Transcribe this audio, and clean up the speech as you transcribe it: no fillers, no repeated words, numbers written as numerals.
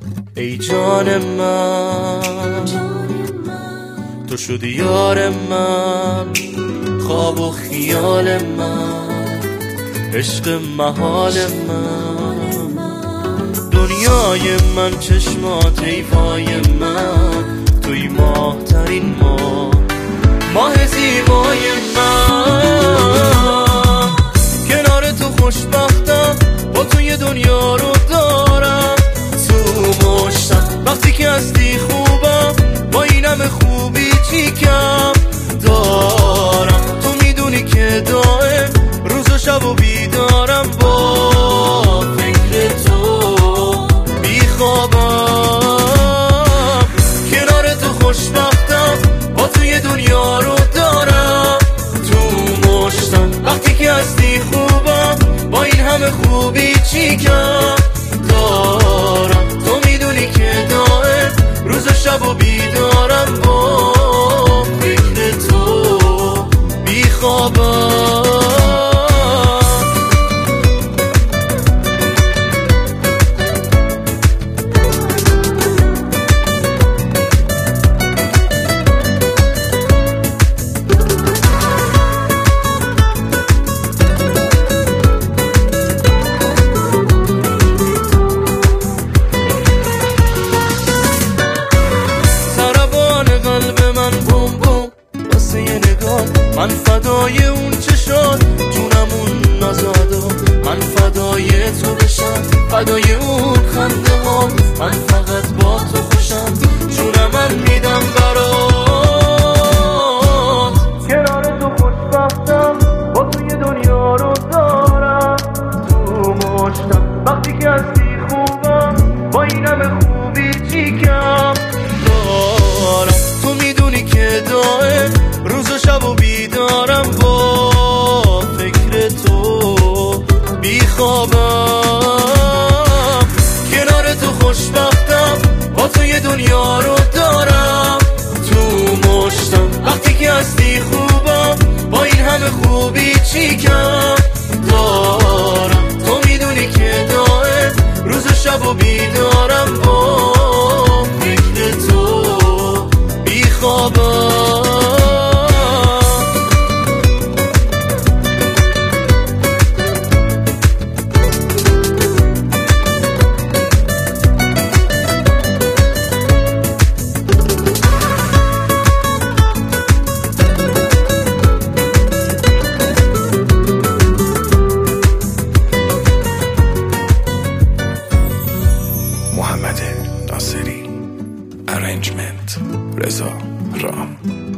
ای جان من تو شدی یار من، خواب و خیال من، عشق محال من، دنیای من، چشمات ایفای من، توی ماه ترین ماه زیبای من. کنار تو خوشبختم، با توی دنیا رو دارم تو مشتم، وقتی که هستی خوبم، با این همه خوبی چی کم دارم. تو میدونی که دائم روز و شب و بیدارم، با فکر تو بیخوابم. کنار تو خوشبختم، با توی دنیا رو دارم تو مشتم، وقتی که هستی خوبم، با این همه خوبی چی کم دارم. تو میدونی که دائم روز و شب و بیدارم، با فکر تو بیخوابم. من فدای اون چشات، جونمون نزادا، من فدای تو بشم، فدای اون خنده ها، من فقط با تو خوشم، جونم من میدم برات. کنار تو خوشبختم، با توی دنیا رو دارم تو مشتم، وقتی که هستی خوبم، با این همه خوبی چی کم دارم. تو میدونی که دائم روز و شب و بیدارم، با فکر تو بیخوابم. کنار تو خوشبختم، با توی دنیا رو دارم تو مشتم، وقتی که هستی خوبم، با این همه خوبی چی کم دارم. تو میدونی که دائم روز و شب و بیدارم، با فکر تو بیخوابم. محمد ناصری، ارنجمنت رضا رام.